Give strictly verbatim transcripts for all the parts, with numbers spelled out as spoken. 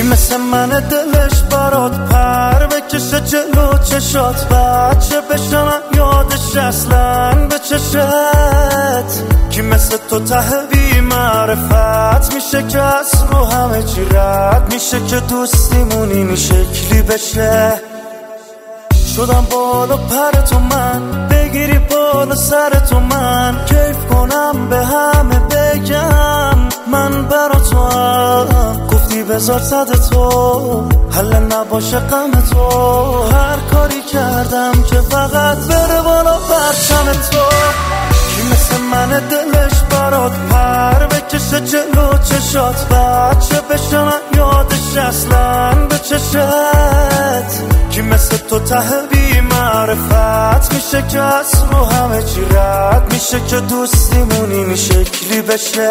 کی مثل من دلش برات پر بکشه جلو چشات، بچه بشنم یادش اصلا به چشت. کی مثل تو ته بی معرفت میشه که از رو همه چی رد میشه که دوستیمون این شکلی بشه. شدم بالا پر تو من، بگیری بالا سر تو من، کیف کنم به همه بگم من برا تو هم. گفتی بذار صد تو حل نباشه غم تو، هر کاری کردم که فقط بره بالا پرچم تو. کی مثل من دلش برات پر بکشه جلو چشات، بچه بشنم یادش اصلا به چشت. کی مثل تو ته بی معرفت میشه که از رو همه چی رد میشه که دوستیمون این شکلی بشه.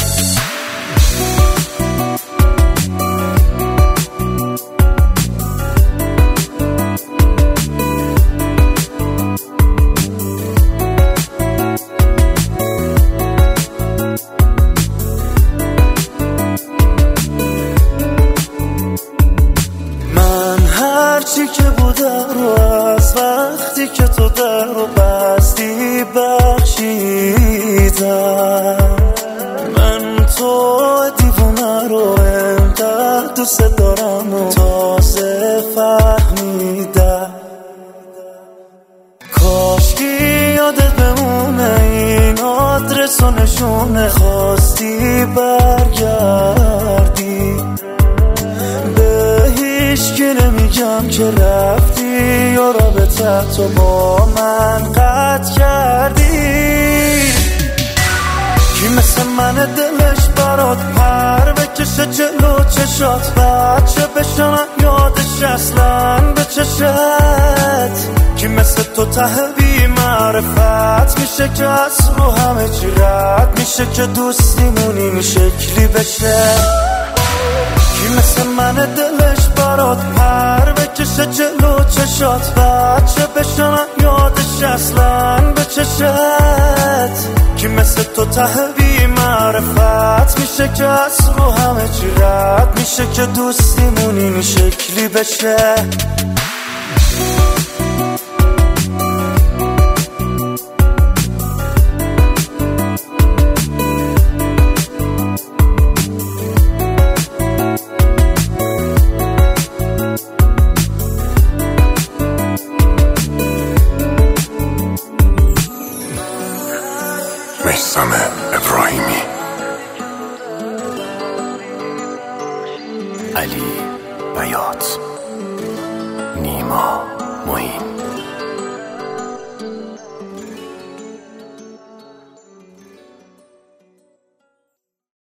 هرچی که بوده رو از وقتی که تو در رو بستی بخشیدم. من تو دیوونه رو انقدر دوست دارم و تازه فهمیدم. کاشکی یادت بمونه این آدرس و نشونه، خواستی برگردی که نمیگم که رفتی یا رابطه تو با من قطع کردی. کی مثل من دلش برات پر بکشه جلو چشات، بچه بشنم یادش اصلا به چشت. کی مثل تو ته بی معرفت میشه که از رو همه چی رد میشه که دوستیمون این شکلی بشه. کی مثل من دلش برات پر بکشه جلو چشات، بچه بشنم یادش اصلا به چشت. کی مثل تو ته بی معرفت میشه که از رو همه چی رد میشه که دوستیمون این شکلی بشه. میثم ابراهیمی، علی بیات، نیما معین.